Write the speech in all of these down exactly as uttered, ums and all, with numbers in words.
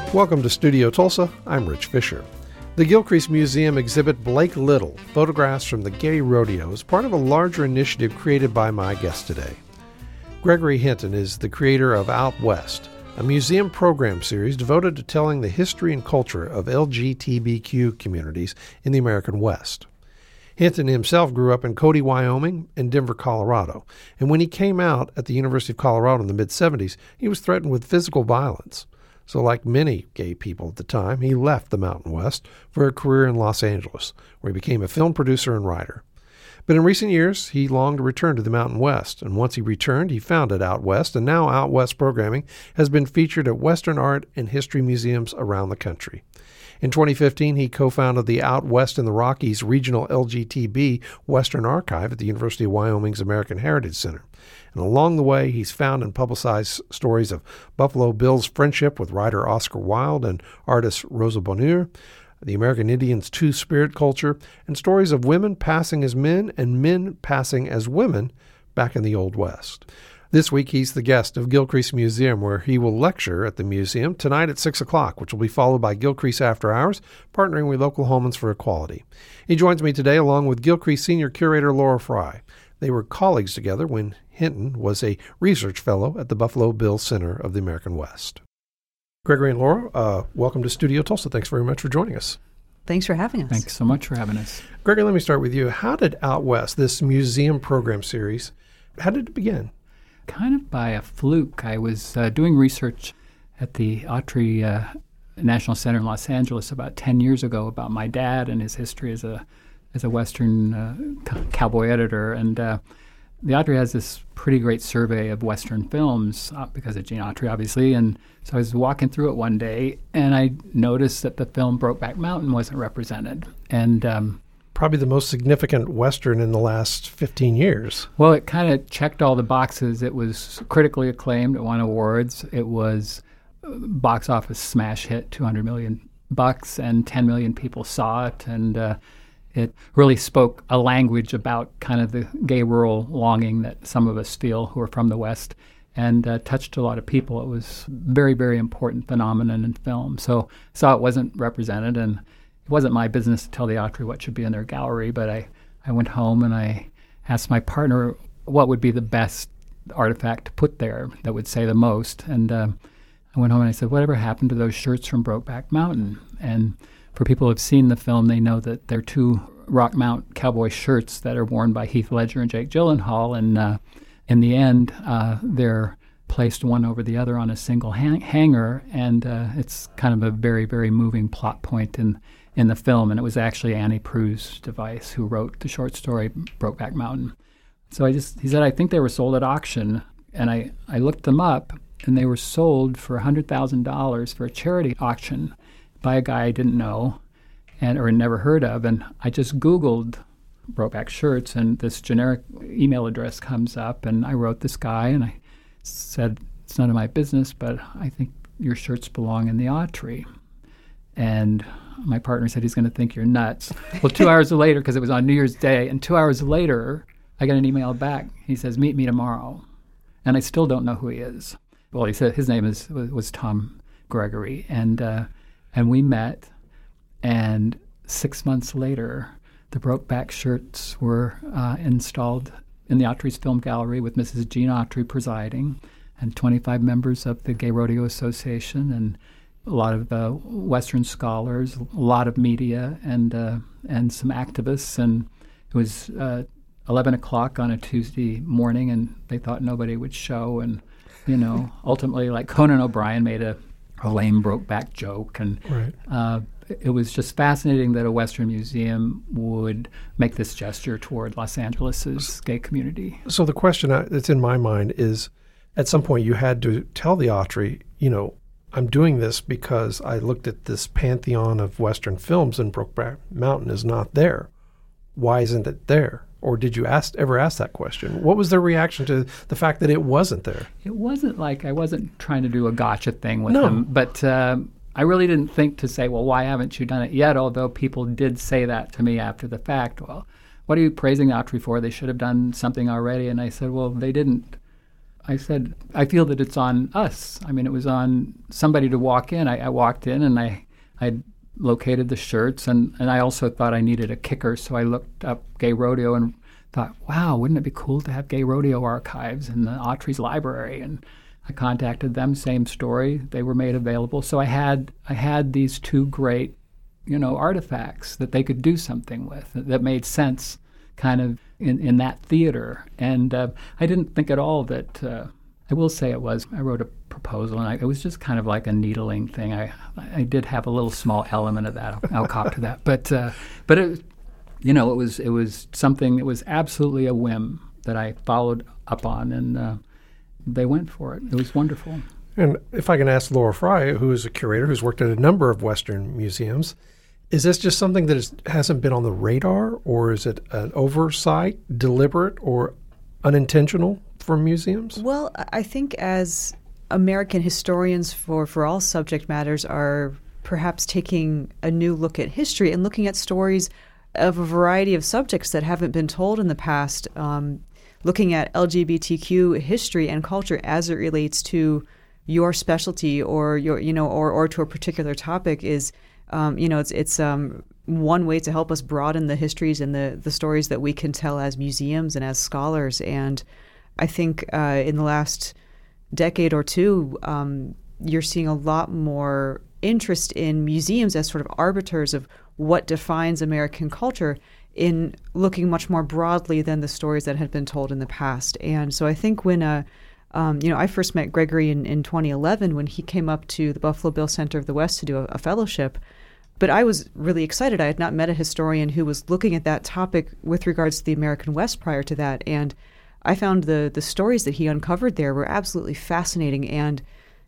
Welcome to Studio Tulsa. I'm Rich Fisher. The Gilcrease Museum exhibit Blake Little, photographs from the Gay Rodeo, is part of a larger initiative created by my guest today. Gregory Hinton is the creator of Out West, a museum program series devoted to telling the history and culture of L G B T Q communities in the American West. Hinton himself grew up in Cody, Wyoming, and Denver, Colorado, and when he came out at the University of Colorado in the mid-seventies, he was threatened with physical violence. So like many gay people at the time, he left the Mountain West for a career in Los Angeles, where he became a film producer and writer. But in recent years, he longed to return to the Mountain West, and once he returned, he founded Out West, and now Out West programming has been featured at Western art and history museums around the country. In twenty fifteen, he co-founded the Out West in the Rockies Regional L G B T Western Archive at the University of Wyoming's American Heritage Center. And along the way, he's found and publicized stories of Buffalo Bill's friendship with writer Oscar Wilde and artist Rosa Bonheur, the American Indians' two-spirit culture, and stories of women passing as men and men passing as women back in the Old West. This week, he's the guest of Gilcrease Museum, where he will lecture at the museum tonight at six o'clock, which will be followed by Gilcrease After Hours, partnering with Oklahomans for Equality. He joins me today along with Gilcrease Senior Curator Laura Fry. They were colleagues together when Hinton was a research fellow at the Buffalo Bill Center of the American West. Gregory and Laura, uh, welcome to Studio Tulsa. Thanks very much for joining us. Thanks for having us. Thanks so much for having us. Gregory, let me start with you. How did Out West, this museum program series, how did it begin? Kind of by a fluke. I was uh, doing research at the Autry uh, National Center in Los Angeles about ten years ago about my dad and his history as a as a Western uh, c- cowboy editor. And uh, the Autry has this pretty great survey of Western films uh, because of Gene Autry, obviously. And so I was walking through it one day, and I noticed that the film Brokeback Mountain wasn't represented. And um, probably the most significant Western in the last fifteen years. Well, it kind of checked all the boxes. It was critically acclaimed. It won awards. It was a box office smash hit, two hundred million bucks, and ten million people saw it. And uh, it really spoke a language about kind of the gay rural longing that some of us feel who are from the West, and uh, touched a lot of people. It was a very, very important phenomenon in film. So I saw it wasn't represented, and it wasn't my business to tell the Autry what should be in their gallery, but I, I went home and I asked my partner what would be the best artifact to put there that would say the most. And uh, I went home and I said, whatever happened to those shirts from Brokeback Mountain? And for people who have seen the film, they know that they're two Rockmount cowboy shirts that are worn by Heath Ledger and Jake Gyllenhaal. And uh, in the end, uh, they're placed one over the other on a single hang- hanger. And uh, it's kind of a very, very moving plot point in in the film, and it was actually Annie Proulx's device who wrote the short story Brokeback Mountain. So I just, he said, I think they were sold at auction, and I, I looked them up, and they were sold for one hundred thousand dollars for a charity auction by a guy I didn't know and or never heard of, and I just Googled Brokeback shirts, and this generic email address comes up, and I wrote this guy, and I said, it's none of my business, but I think your shirts belong in the Autry. And my partner said he's going to think you're nuts. Well, two hours later, because it was on New Year's Day, and two hours later, I got an email back. He says, meet me tomorrow. And I still don't know who he is. Well, he said his name is was, was Tom Gregory. And uh, and we met, and six months later, the Brokeback shirts were uh, installed in the Autry's Film Gallery with Missus Jean Autry presiding, and twenty-five members of the Gay Rodeo Association, and a lot of uh, Western scholars, a lot of media, and uh, and some activists. And it was uh, eleven o'clock on a Tuesday morning, and they thought nobody would show. And, you know, ultimately, like Conan O'Brien made a, a lame Brokeback joke. And right. uh, it was just fascinating that a Western museum would make this gesture toward Los Angeles's gay community. So the question that's in my mind is, at some point you had to tell the Autry, you know, I'm doing this because I looked at this pantheon of Western films and Brokeback Mountain is not there. Why isn't it there? Or did you ask, ever ask that question? What was their reaction to the fact that it wasn't there? It wasn't like I wasn't trying to do a gotcha thing with no. them, but uh, I really didn't think to say, well, why haven't you done it yet? Although people did say that to me after the fact. Well, what are you praising Autry for? They should have done something already. And I said, well, they didn't I said, I feel that it's on us. I mean, it was on somebody to walk in. I, I walked in and I I located the shirts, and, and I also thought I needed a kicker, so I looked up Gay Rodeo and thought, wow, wouldn't it be cool to have Gay Rodeo archives in the Autry's library? And I contacted them, same story. They were made available. So I had I had these two great, you know, artifacts that they could do something with that made sense kind of in, in that theater. And uh, I didn't think at all that, uh, I will say it was, I wrote a proposal, and I, it was just kind of like a needling thing. I I did have a little small element of that. I'll, I'll cop to that. But uh, but it, you know, it was it was something that was absolutely a whim that I followed up on, and uh, they went for it. It was wonderful. And if I can ask Laura Fry, who is a curator who's worked at a number of Western museums, is this just something that is, hasn't been on the radar, or is it an oversight, deliberate, or unintentional for museums? Well, I think as American historians for, for all subject matters are perhaps taking a new look at history and looking at stories of a variety of subjects that haven't been told in the past, um, looking at L G B T Q history and culture as it relates to your specialty or your, you know, or, or to a particular topic is, um, you know, it's it's um, one way to help us broaden the histories and the the stories that we can tell as museums and as scholars. And I think uh, in the last decade or two, um, you're seeing a lot more interest in museums as sort of arbiters of what defines American culture in looking much more broadly than the stories that had been told in the past. And so I think when, uh, um, you know, I first met Gregory in, in twenty eleven when he came up to the Buffalo Bill Center of the West to do a, a fellowship. But I was really excited. I had not met a historian who was looking at that topic with regards to the American West prior to that. And I found the the stories that he uncovered there were absolutely fascinating and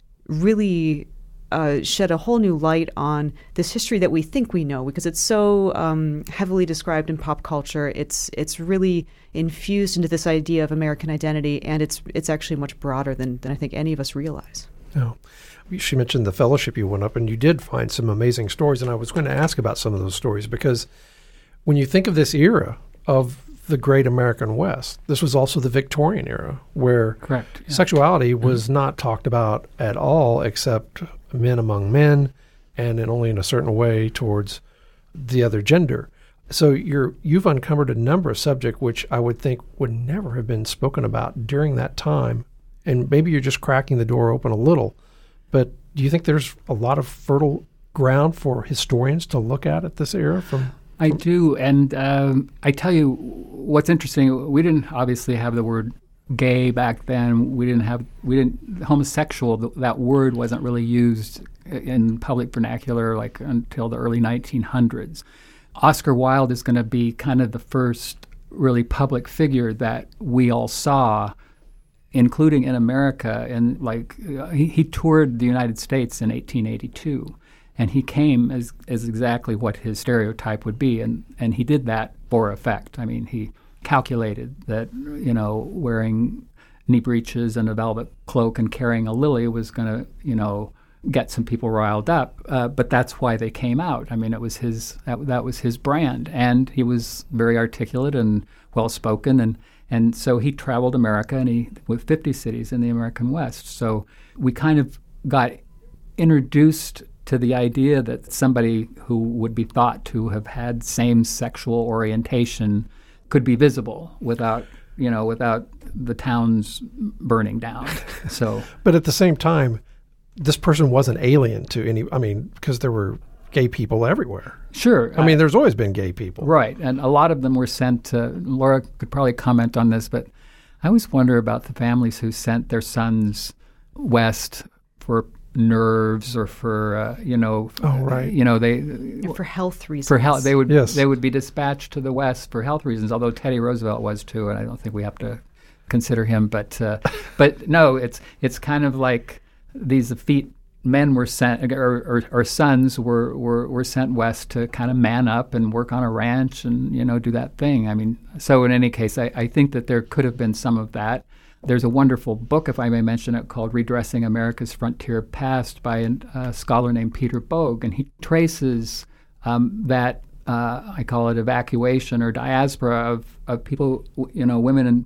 really uh, shed a whole new light on this history that we think we know, because it's so um, heavily described in pop culture. It's it's really infused into this idea of American identity, and it's it's actually much broader than, than I think any of us realize. Oh. She mentioned the fellowship you went up, and you did find some amazing stories, and I was going to ask about some of those stories, because when you think of this era of the great American West, this was also the Victorian era, where Correct, yeah. sexuality was mm-hmm. not talked about at all, except men among men, and in only in a certain way towards the other gender. So you're, you've uncovered a number of subjects which I would think would never have been spoken about during that time, and maybe you're just cracking the door open a little. But do you think there's a lot of fertile ground for historians to look at at this era? From, I do, and um, I tell you what's interesting. We didn't obviously have the word gay back then. We didn't have we didn't homosexual. That word wasn't really used in public vernacular like until the early nineteen hundreds. Oscar Wilde is going to be kind of the first really public figure that we all saw, including in America. And like uh, he, he toured the United States in eighteen eighty-two, and he came as as exactly what his stereotype would be, and and he did that for effect. I mean, he calculated that, you know, wearing knee breeches and a velvet cloak and carrying a lily was going to, you know, get some people riled up. Uh, but that's why they came out. I mean, it was his that, that was his brand, and he was very articulate and well spoken, and. And so he traveled America, and he with fifty cities in the American West. So we kind of got introduced to the idea that somebody who would be thought to have had same sexual orientation could be visible without, you know, without the towns burning down. So, but at the same time, this person wasn't alien to any. I mean, because there were gay people everywhere. Sure. I mean, there's always been gay people. Right. And a lot of them were sent to, Laura could probably comment on this, but I always wonder about the families who sent their sons west for nerves or for, uh, you know, oh, right. you know, they... And for health reasons. For health, they would, yes. they would be dispatched to the west for health reasons, although Teddy Roosevelt was too, and I don't think we have to consider him. But, uh, but no, it's it's kind of like these effete men were sent, or, or, or sons were, were, were sent west to kind of man up and work on a ranch and, you know, do that thing. I mean, so in any case, I, I think that there could have been some of that. There's a wonderful book, if I may mention it, called Redressing America's Frontier Past by a, a scholar named Peter Bogue, and he traces um, that, uh, I call it evacuation or diaspora of, of people, you know, women and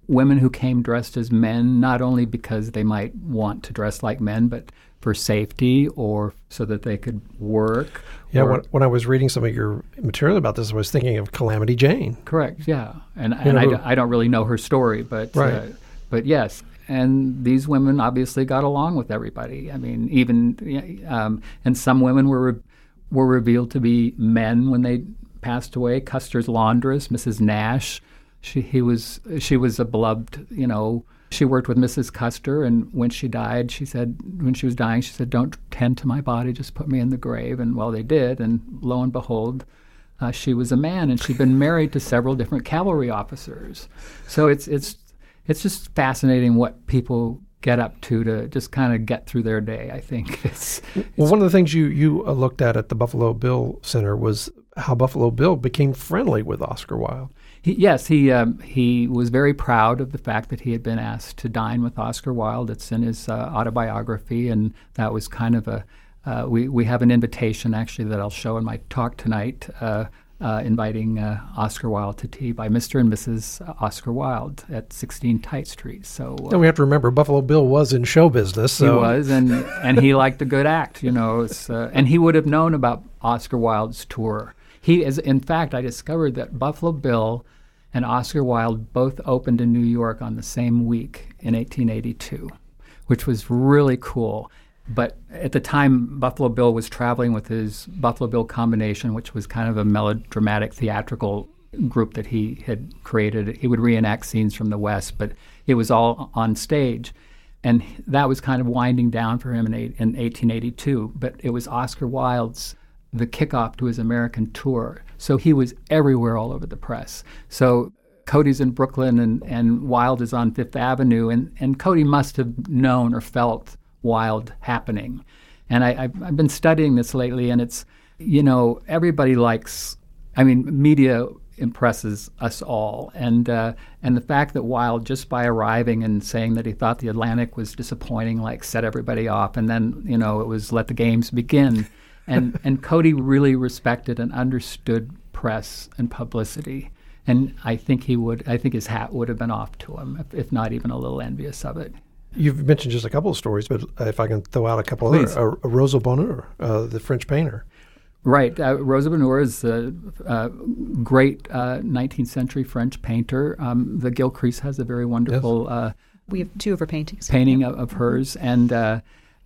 women who came dressed as men, not only because they might want to dress like men, but for safety or so that they could work. Yeah, or, when, when I was reading some of your material about this, I was thinking of Calamity Jane. Correct, yeah. And, You and know I, who- d- I don't really know her story, but, Right. uh, but yes. And these women obviously got along with everybody. I mean, even, um, and some women were re- were revealed to be men when they passed away. Custer's laundress, Missus Nash, she he was she was a beloved, you know, she worked with Missus Custer, and when she died, she said, when she was dying, she said, "Don't tend to my body, just put me in the grave." And well, they did, and lo and behold, uh, she was a man, and she'd been married to several different cavalry officers. So it's it's it's just fascinating what people get up to to just kind of get through their day. I think it's, Well, one of the things you, you uh, looked at at the Buffalo Bill Center was how Buffalo Bill became friendly with Oscar Wilde. He, yes, he um, he was very proud of the fact that he had been asked to dine with Oscar Wilde. It's in his uh, autobiography, and that was kind of a uh, we we have an invitation actually that I'll show in my talk tonight, uh, uh, inviting uh, Oscar Wilde to tea by Mister and Missus Oscar Wilde at sixteen Tite Street. So uh, And we have to remember Buffalo Bill was in show business. So. he was, and and he liked a good act, you know, it's, uh, and he would have known about Oscar Wilde's tour. He is, in fact, I discovered that Buffalo Bill and Oscar Wilde both opened in New York on the same week in eighteen eighty-two, which was really cool. But at the time, Buffalo Bill was traveling with his Buffalo Bill Combination, which was kind of a melodramatic theatrical group that he had created. He would reenact scenes from the West, but it was all on stage. And that was kind of winding down for him in, eight, in eighteen eighty-two. But it was Oscar Wilde's the kickoff to his American tour. So he was everywhere all over the press. So Cody's in Brooklyn and, and Wilde is on Fifth Avenue, and, and Cody must have known or felt Wilde happening. And I, I've, I've been studying this lately, and it's, you know, everybody likes, I mean, media impresses us all. And uh, and the fact that Wilde, just by arriving and saying that he thought the Atlantic was disappointing, like set everybody off. And then, you know, it was let the games begin. And and Cody really respected and understood press and publicity. And I think he would, I think his hat would have been off to him, if, if not even a little envious of it. You've mentioned just a couple of stories, but if I can throw out a couple Please. other. Uh, Rosa Bonheur, uh, the French painter. Right. Uh, Rosa Bonheur is a, a great uh, nineteenth century French painter. Um, the Gilcrease has a very wonderful Yes. uh, We have two of her paintings. painting of, of hers. And uh,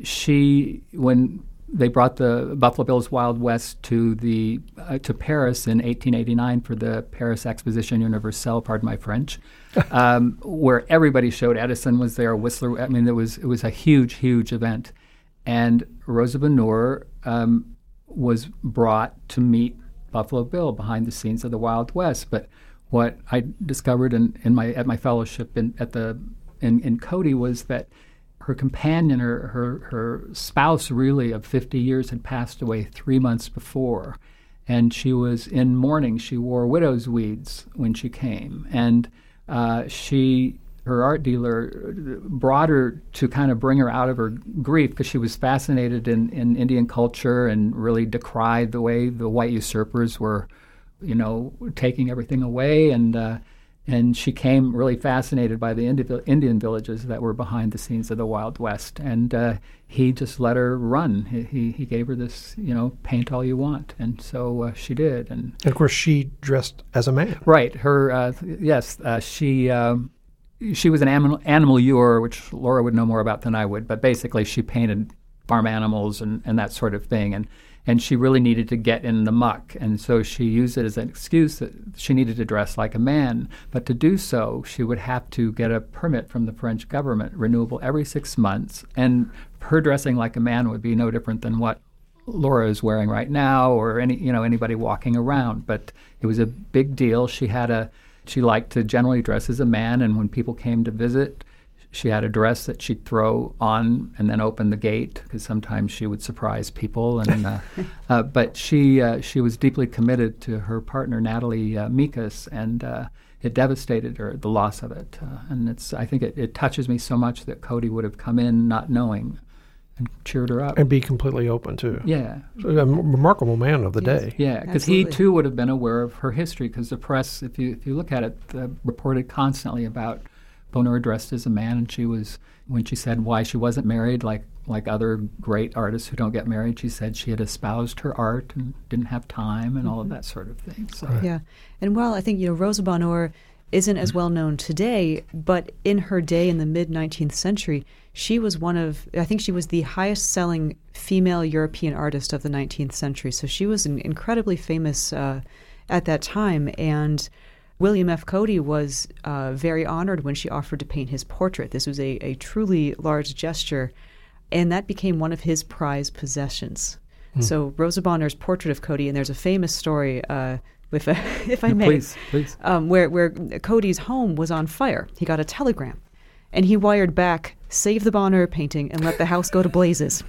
she, when they brought the Buffalo Bill's Wild West to the uh, to Paris in eighteen eighty-nine for the Paris Exposition Universelle, pardon my French, um, where everybody showed. Edison was there, Whistler. I mean, it was it was a huge, huge event, and Rosa Bonheur um, was brought to meet Buffalo Bill behind the scenes of the Wild West. But what I discovered in, in my at my fellowship in at the in, in Cody was that her companion, her, her her spouse, really of fifty years, had passed away three months before, and she was in mourning. She wore widow's weeds when she came, and uh, she her art dealer brought her to kind of bring her out of her grief, because she was fascinated in, in Indian culture and really decried the way the white usurpers were, you know, taking everything away. And uh, and she came really fascinated by the Indi- Indian villages that were behind the scenes of the Wild West. And uh, he just let her run. He, he he gave her this, you know, paint all you want. And so uh, she did. And And of course, she dressed as a man. right, her uh, yes, uh, she. Um, She was an animal animalure, which Laura would know more about than I would, but basically she painted farm animals and, and that sort of thing. And, and she really needed to get in the muck. And so she used it as an excuse that she needed to dress like a man. But to do so, she would have to get a permit from the French government, renewable every six months. And her dressing like a man would be no different than what Laura is wearing right now, or any you know anybody walking around. But it was a big deal. She had a She liked to generally dress as a man, and when people came to visit, she had a dress that she'd throw on and then open the gate, because sometimes she would surprise people. And uh, uh, but she uh, she was deeply committed to her partner, Natalie uh, Mikas, and uh, it devastated her, the loss of it. Uh, and it's I think it, it touches me so much that Cody would have come in not knowing and cheered her up. And be completely open, too. Yeah. A m- remarkable man of the Yes. day. Yeah, because he Absolutely. too would have been aware of her history, because the press, if you if you look at it, uh, reported constantly about Bonheur dressed as a man, and she was, when she said why she wasn't married, like like other great artists who don't get married, she said she had espoused her art and didn't have time and all of that sort of thing. So. Right. Yeah. And while I think, you know, Rosa Bonheur isn't as well known today, but in her day in the mid-nineteenth century, she was one of, I think she was the highest-selling female European artist of the nineteenth century. So she was an incredibly famous uh, at that time. And William F. Cody was uh, very honored when she offered to paint his portrait. This was a, a truly large gesture, and that became one of his prized possessions. Hmm. So Rosa Bonheur's portrait of Cody, and there's a famous story, uh, if, uh, if I no, may, please, please. Um, where, where Cody's home was on fire. He got a telegram, and he wired back, "Save the Bonheur painting and let the house go to blazes."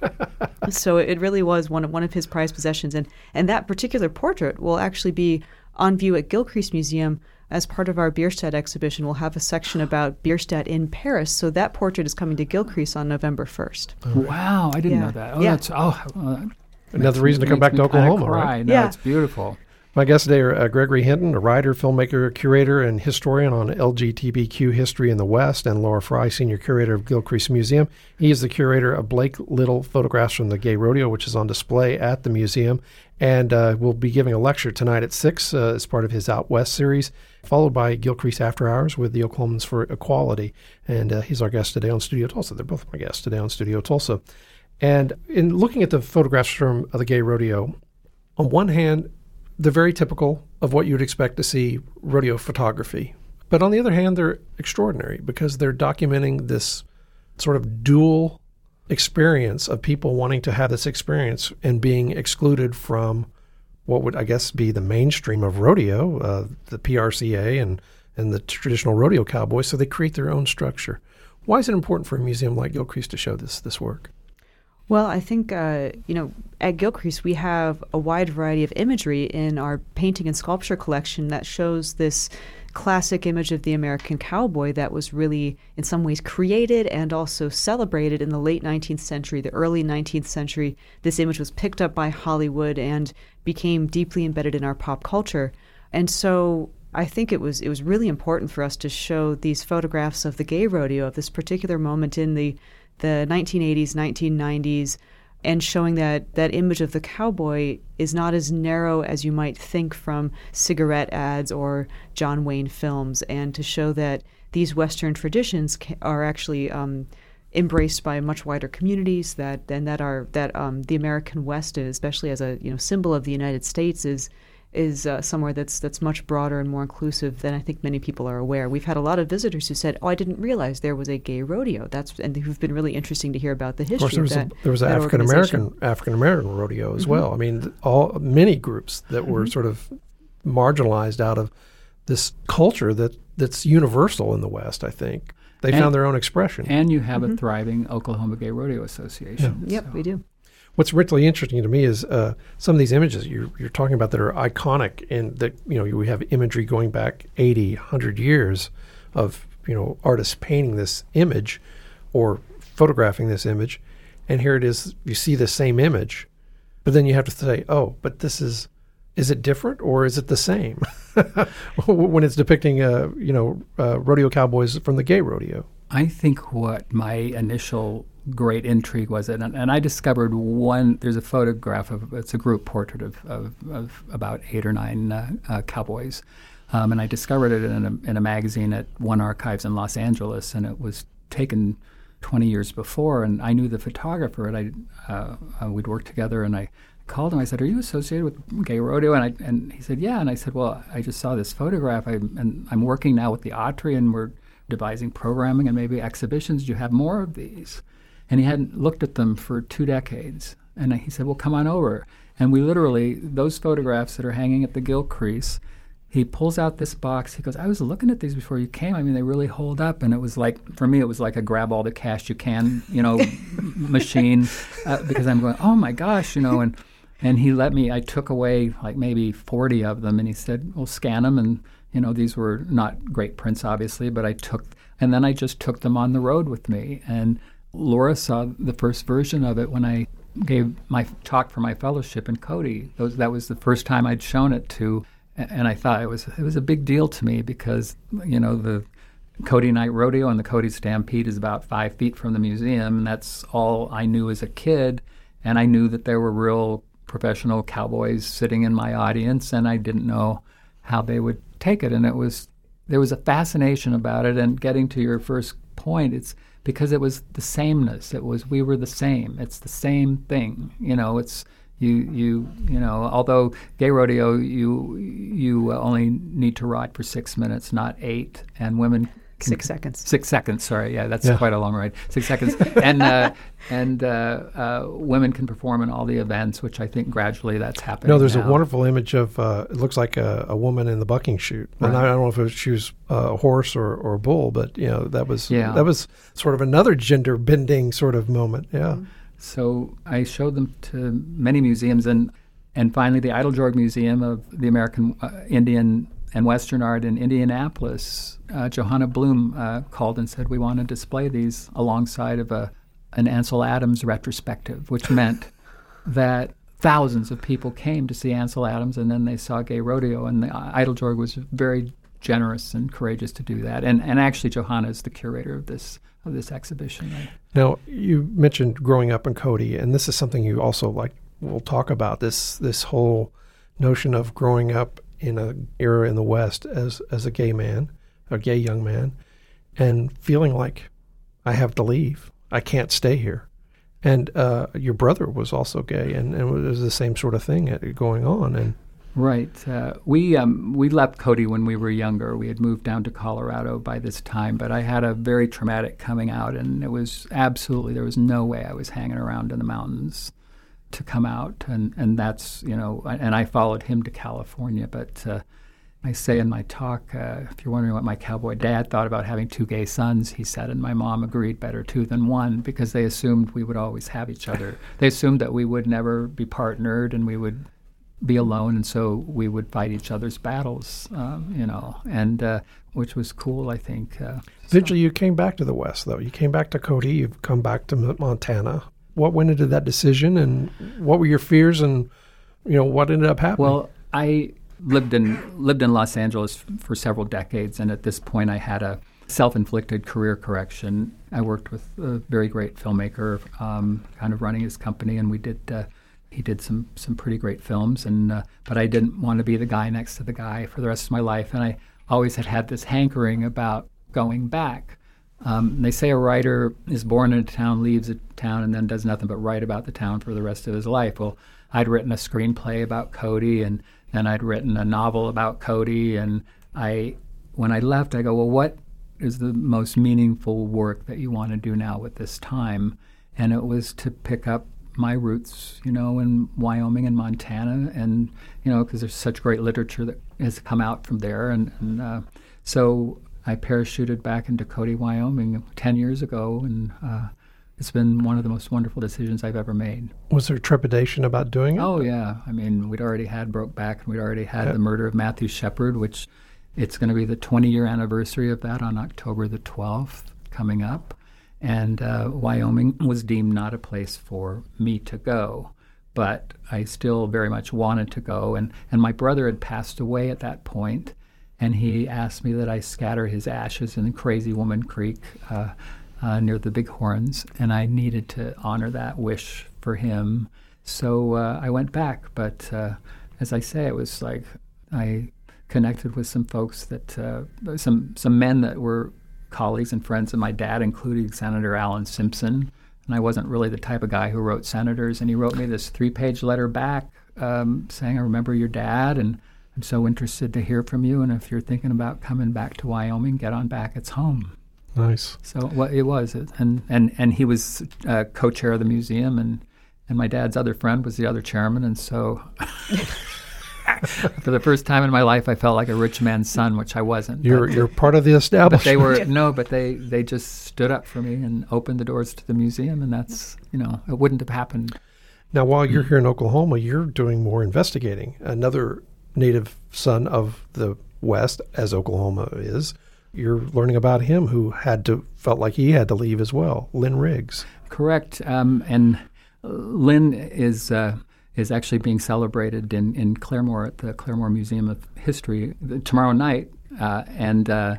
So it really was one of, one of his prized possessions. And, and that particular portrait will actually be on view at Gilcrease Museum as part of our Bierstadt exhibition. We'll have a section about Bierstadt in Paris. So that portrait is coming to Gilcrease on November first. Oh. Wow, I didn't yeah. know that. Oh, yeah. that's oh, uh, another reason to come back to Oklahoma, right? No, yeah. it's beautiful. My guests today are uh, Gregory Hinton, a writer, filmmaker, curator, and historian on L G B T Q history in the West, and Laura Fry, senior curator of Gilcrease Museum. He is the curator of Blake Little Photographs from the Gay Rodeo, which is on display at the museum, and uh, will be giving a lecture tonight at six uh, as part of his Out West series, followed by Gilcrease After Hours with the Oklahomans for Equality. And uh, he's our guest today on Studio Tulsa. They're both my guests today on Studio Tulsa. And in looking at the photographs from uh, the Gay Rodeo, on one hand, they're very typical of what you'd expect to see rodeo photography. But on the other hand, they're extraordinary because they're documenting this sort of dual experience of people wanting to have this experience and being excluded from what would, I guess, be the mainstream of rodeo, uh, the P R C A and, and the traditional rodeo cowboys, so they create their own structure. Why is it important for a museum like Gilcrease to show this this work? Well, I think, uh, you know, at Gilcrease, we have a wide variety of imagery in our painting and sculpture collection that shows this classic image of the American cowboy that was really, in some ways, created and also celebrated in the late nineteenth century, the early nineteenth century. This image was picked up by Hollywood and became deeply embedded in our pop culture. And so I think it was it was really important for us to show these photographs of the gay rodeo, of this particular moment in the the nineteen eighties, nineteen nineties, and showing that that image of the cowboy is not as narrow as you might think from cigarette ads or John Wayne films, and to show that these Western traditions ca- are actually um, embraced by much wider communities, that and that are that um, the American West, especially as a you know symbol of the United States, is is uh, somewhere that's that's much broader and more inclusive than I think many people are aware. We've had a lot of visitors who said, "Oh, I didn't realize there was a gay rodeo." That's and who've been really interesting to hear about the history of, course, there of was that. A, there was an African American African American rodeo as mm-hmm. well. I mean, all many groups that were mm-hmm. sort of marginalized out of this culture that that's universal in the West. I think they and, found their own expression. And you have mm-hmm. a thriving Oklahoma Gay Rodeo Association. Yeah. Yep, so. we do. What's really interesting to me is uh, some of these images you're, you're talking about that are iconic, and that you know we have imagery going back eighty, one hundred years of you know artists painting this image or photographing this image, and here it is. You see the same image, but then you have to say, "Oh, but this is is it different or is it the same?" when it's depicting uh, you know uh, rodeo cowboys from the gay rodeo. I think what my initial great intrigue was it, and, and I discovered one, there's a photograph of, it's a group portrait of, of, of about eight or nine uh, uh, cowboys, um, and I discovered it in a, in a magazine at One Archives in Los Angeles, and it was taken twenty years before, and I knew the photographer, and I uh, uh, we'd worked together, and I called him, I said, "Are you associated with Gay Rodeo?" And, I, and he said, "Yeah," and I said, "Well, I just saw this photograph, I, and I'm working now with the Autry, and we're devising programming and maybe exhibitions. Do you have more of these?" And he hadn't looked at them for two decades. And he said, "Well, come on over." And we literally, those photographs that are hanging at the Gilcrease, he pulls out this box. He goes, "I was looking at these before you came. I mean, they really hold up." And it was like, for me, it was like a grab all the cash you can, you know, machine. Uh, because I'm going, "Oh my gosh," you know. And, and he let me, I took away like maybe forty of them. And he said, "Well, scan them." And, you know, these were not great prints, obviously, but I took, and then I just took them on the road with me. And Laura saw the first version of it when I gave my talk for my fellowship in Cody. Those, that was the first time I'd shown it to, and I thought it was it was a big deal to me because, you know, the Cody Night Rodeo and the Cody Stampede is about five feet from the museum, and that's all I knew as a kid. And I knew that there were real professional cowboys sitting in my audience, and I didn't know how they would take it. And it was there was a fascination about it. And getting to your first point, it's because it was the sameness. It was we were the same. It's the same thing. You know, it's you you you know. Although gay rodeo, you you only need to ride for six minutes, not eight, and women. Six seconds. Six seconds. Sorry, yeah, that's yeah. quite a long ride. Six seconds, and uh, and uh, uh, women can perform in all the events, which I think gradually that's happening. No, there's now. a wonderful image of uh, it looks like a, a woman in the bucking chute, Right. and I don't know if it was, she was uh, a horse or, or a bull, but you know that was Yeah. that was sort of another gender bending sort of moment. Yeah. So I showed them to many museums, and and finally the Eiteljorg Museum of the American uh, Indian and Western Art in Indianapolis, uh, Johanna Bloom uh, called and said, we want to display these alongside of a an Ansel Adams retrospective, which meant that thousands of people came to see Ansel Adams, and then they saw gay rodeo, and the Eiteljorg was very generous and courageous to do that. And and actually Johanna is the curator of this of this exhibition. Right? Now you mentioned growing up in Cody, and this is something you also like. We'll talk about this this whole notion of growing up in an era in the West as as a gay man, a gay young man, and feeling like I have to leave. I can't stay here. And uh, your brother was also gay, and, and it was the same sort of thing going on. And Right. Uh, we um, we left Cody when we were younger. We had moved down to Colorado by this time, but I had a very traumatic coming out, and it was absolutely, there was no way I was hanging around in the mountains to come out, and, and that's, you know, and I followed him to California. But uh, I say in my talk, uh, if you're wondering what my cowboy dad thought about having two gay sons, he said, and my mom agreed, better two than one, because they assumed we would always have each other. They assumed that we would never be partnered and we would be alone, and so we would fight each other's battles, um, you know, and uh, which was cool, I think. Uh, eventually you came back to the West, though. You came back to Cody, you've come back to Montana. What went into that decision, and what were your fears, and you know what ended up happening? Well, I lived in lived in Los Angeles f- for several decades, and at this point, I had a self-inflicted career correction. I worked with a very great filmmaker, um, kind of running his company, and we did. Uh, he did some some pretty great films, and uh, but I didn't want to be the guy next to the guy for the rest of my life, and I always had had this hankering about going back. Um, they say a writer is born in a town, leaves a town, and then does nothing but write about the town for the rest of his life. Well, I'd written a screenplay about Cody, and then I'd written a novel about Cody, and I, when I left, I go, well, what is the most meaningful work that you want to do now with this time? And it was to pick up my roots, you know, in Wyoming and Montana, and, you know, because there's such great literature that has come out from there, and, and uh, so I parachuted back into Cody, Wyoming ten years ago, and uh, it's been one of the most wonderful decisions I've ever made. Was there trepidation about doing it? Oh, yeah. I mean, we'd already had Brokeback, and we'd already had yeah. the murder of Matthew Shepard, which it's going to be the twenty-year anniversary of that on October the twelfth coming up. And uh, Wyoming was deemed not a place for me to go, but I still very much wanted to go. And, and my brother had passed away at that point, and he asked me that I scatter his ashes in Crazy Woman Creek uh, uh, near the Bighorns, and I needed to honor that wish for him. So uh, I went back, but uh, as I say, it was like I connected with some folks that, uh, some some men that were colleagues and friends of my dad, including Senator Alan Simpson, and I wasn't really the type of guy who wrote senators, and he wrote me this three-page letter back um, saying, I remember your dad, and I'm so interested to hear from you, and if you're thinking about coming back to Wyoming, get on back. It's home. Nice. So well, it was, and and and he was uh, co-chair of the museum, and and my dad's other friend was the other chairman, and so for the first time in my life, I felt like a rich man's son, which I wasn't. You're but, you're part of the establishment. But they were no, but they they just stood up for me and opened the doors to the museum, and that's, you know, it wouldn't have happened. Now, while you're here in Oklahoma, you're doing more investigating. Another native son of the West, as Oklahoma is, you're learning about him, who had to felt like he had to leave as well, Lynn Riggs. Correct, um, and Lynn is uh, is actually being celebrated in, in Claremore at the Claremore Museum of History tomorrow night, uh, and uh,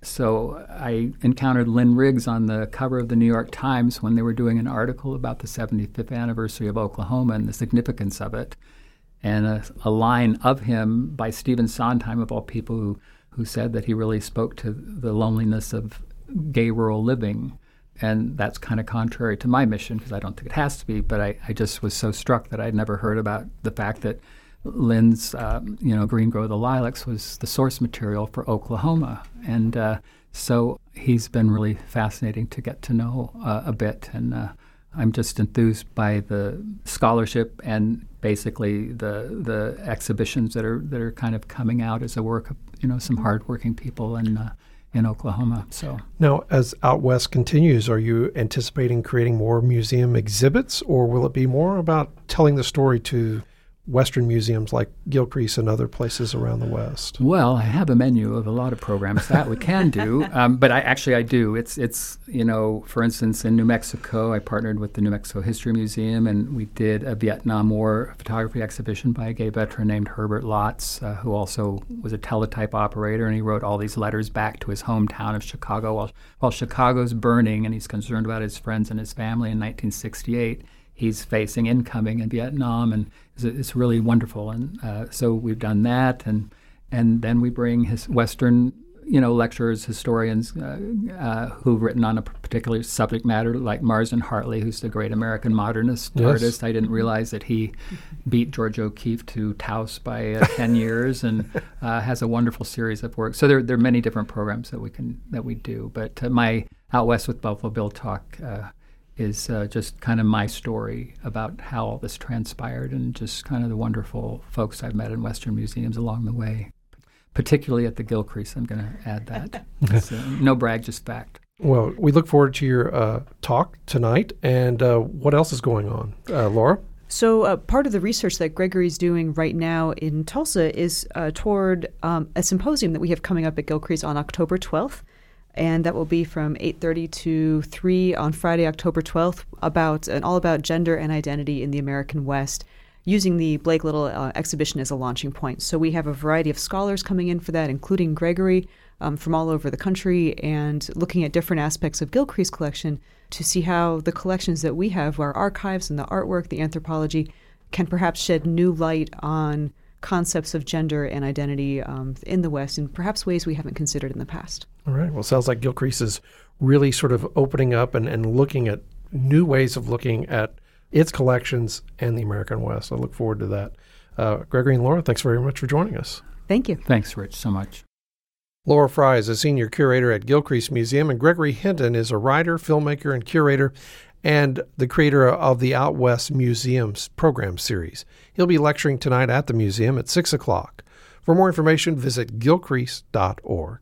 So I encountered Lynn Riggs on the cover of the New York Times when they were doing an article about the seventy-fifth anniversary of Oklahoma and the significance of it. And a, a line of him by Stephen Sondheim, of all people, who, who said that he really spoke to the loneliness of gay rural living. And that's kind of contrary to my mission, because I don't think it has to be, but I, I just was so struck that I'd never heard about the fact that Lynn's, uh, you know, Green Grow the Lilacs was the source material for Oklahoma. And uh, so he's been really fascinating to get to know uh, a bit. And uh, I'm just enthused by the scholarship and basically the the exhibitions that are that are kind of coming out as a work of, you know, some hardworking people in uh, in Oklahoma. So now, as Out West continues, are you anticipating creating more museum exhibits, or will it be more about telling the story to Western museums like Gilcrease and other places around the West? Well, I have a menu of a lot of programs that we can do, um, but I actually I do. It's it's you know, for instance, in New Mexico, I partnered with the New Mexico History Museum, and we did a Vietnam War photography exhibition by a gay veteran named Herbert Lotz, uh, who also was a teletype operator, and he wrote all these letters back to his hometown of Chicago while while Chicago's burning, and he's concerned about his friends and his family in nineteen sixty-eight. He's facing incoming in Vietnam, and it's, it's really wonderful. And uh, so we've done that, and and then we bring his Western, you know, lecturers, historians uh, uh, who've written on a particular subject matter, like Marsden Hartley, who's the great American modernist yes. artist. I didn't realize that he beat George O'Keeffe to Taos by uh, ten years, and uh, has a wonderful series of work. So there, there are many different programs that we can that we do. But uh, my Out West with Buffalo Bill talk Uh, is uh, just kind of my story about how all this transpired, and just kind of the wonderful folks I've met in Western museums along the way, particularly at the Gilcrease. I'm going to add that. So, no brag, just fact. Well, we look forward to your uh, talk tonight. And uh, what else is going on? Uh, Laura? So uh, part of the research that Gregory's doing right now in Tulsa is uh, toward um, a symposium that we have coming up at Gilcrease on October twelfth. And that will be from eight thirty to three on Friday, October twelfth, about and all about gender and identity in the American West, using the Blake Little uh, exhibition as a launching point. So we have a variety of scholars coming in for that, including Gregory um, from all over the country, and looking at different aspects of Gilcrease collection to see how the collections that we have, our archives and the artwork, the anthropology, can perhaps shed new light on concepts of gender and identity um, in the West, in perhaps ways we haven't considered in the past. All right. Well, it sounds like Gilcrease is really sort of opening up and, and looking at new ways of looking at its collections and the American West. I look forward to that. Uh, Gregory and Laura, thanks very much for joining us. Thank you. Thanks, Rich, so much. Laura Fry is a senior curator at Gilcrease Museum, and Gregory Hinton is a writer, filmmaker, and curator, and the creator of the Out West Museum's program series. He'll be lecturing tonight at the museum at six o'clock. For more information, visit gilcrease dot org.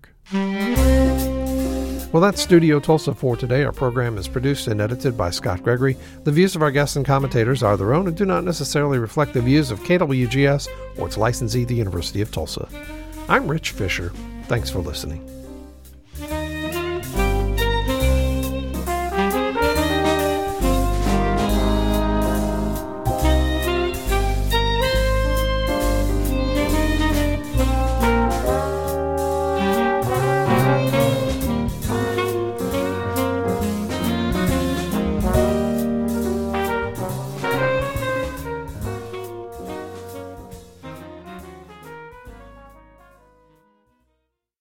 Well, that's Studio Tulsa for today. Our program is produced and edited by Scott Gregory. The views of our guests and commentators are their own and do not necessarily reflect the views of K W G S or its licensee, the University of Tulsa. I'm Rich Fisher. Thanks for listening.